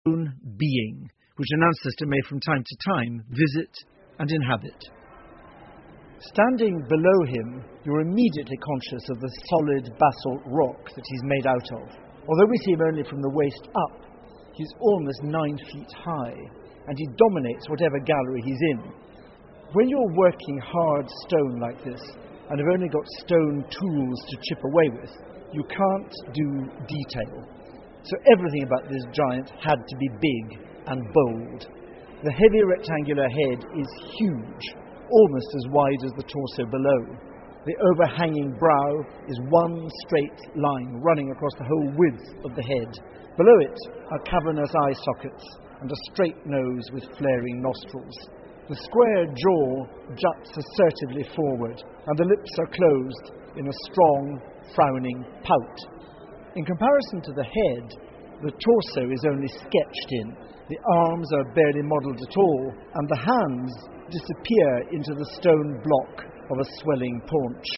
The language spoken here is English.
own being, which an ancestor may from time to time visit and inhabit. Standing below him, you're immediately conscious of the solid basalt rock that he's made out of. Although we see him only from the waist up, he's almost 9 feet high, and he dominates whatever gallery he's in. When you're working hard stone like this, and have only got stone tools to chip away with, you can't do detail. So everything about this giant had to be big and bold. The heavy rectangular head is huge, almost as wide as the torso below. The overhanging brow is one straight line running across the whole width of the head. Below it are cavernous eye sockets and a straight nose with flaring nostrils. The square jaw juts assertively forward, and the lips are closed in a strong, frowning pout. In comparison to the head, the torso is only sketched in. The arms are barely modelled at all, and the hands disappear into the stone block of a swelling paunch.